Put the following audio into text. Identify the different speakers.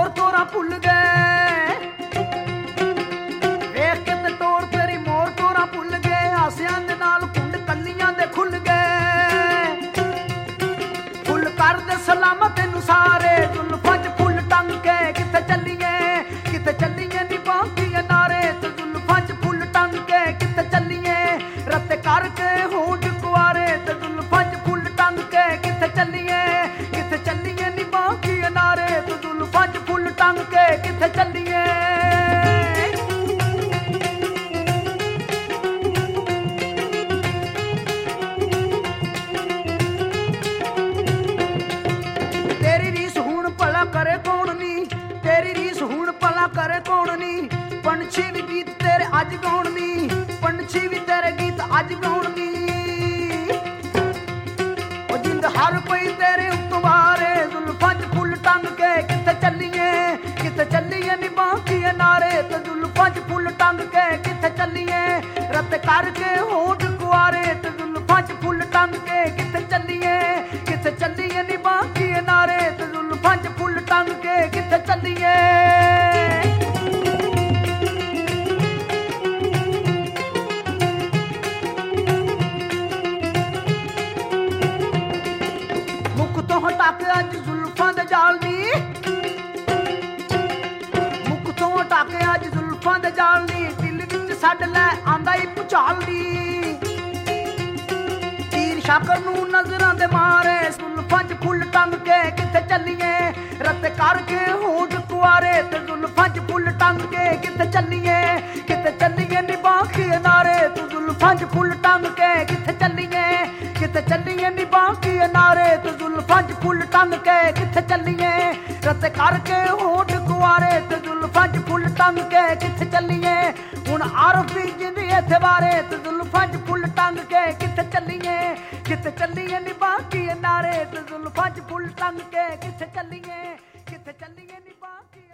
Speaker 1: मोर तोरा भुल गए, वेख के ते टोर तेरी मोर तोरा भुल गए। हासियां दे नाल कुंड कलियां दे खुल गए, फुल कर दे सलामत तेनू सारे। जुल्फां च फुल टंग के किथे चलिए, किथे चलिए नी बांकिए नारे। ते जुल्फां च फुल टंग के किथे चलिए, रत्ते करके होंठ कुआरे। ते जुल्फां च फुल टंग के किथे चलिए, किथे चलिए नी बांकिए नारे। ते जुल्फां च फुल टंग के किथे चलिए। तेरी रीस हुण भला करे कौन नी, तेरी रीस हुण भला करे कौन नी। पंछी भी गीत तेरे अज गाउण नी, पंछी भी तेरे गीत अज गाउण नी। ओ जिंद हर कोई तेरे उत्वारे। जुल्फां च फुल टंग के किथे चलिए, किथे चलिए नी बांकिए नारे। ते जुल्फां च फुल टंग के किथे चलिए, रत्ते करके होंठ कुआरे। ते जुल्फां च फुल टंग के किथे चलिए, किथे चलिए नी बांकिए नारे। ते जुल्फां च फुल टंग के किथे चलिए। मुख तो हटा के अज जुल्फां दे जाल नी, मुख तो हटा के अज जुल्फां दे जाल नी। दिल विच छड्ड लै आंदा ही भुचाल नी, तीर शाकर नू नजरां दे मारे। जुल्फां च फुल टंग के किथे चलिए, रत्ते करके होंठ कुआरे। ते जुल्फां च फुल टंग के किथे चलिए, किथे चलिए नी बांकिए नारे। तू जुल्फां च फुल टंग के किथे चलिए, किथे चलिए नी बांकिए नारे। तू जुल्फां च फुल टंग के किथे चलिए, रत्ते करके होंठ कुआरे। ते जुल्फां च फुल टंग के किथे चलिए। हुण आरफ दी जिंदगी इत्थे बारे। ते जुल्फां च फुल टंग के किथे चलिए, किथे चलिए नी बांकिए नारे। ते जुल्फां च फुल टंग के किथे चलिए, किथे चलिए नी बांकिए।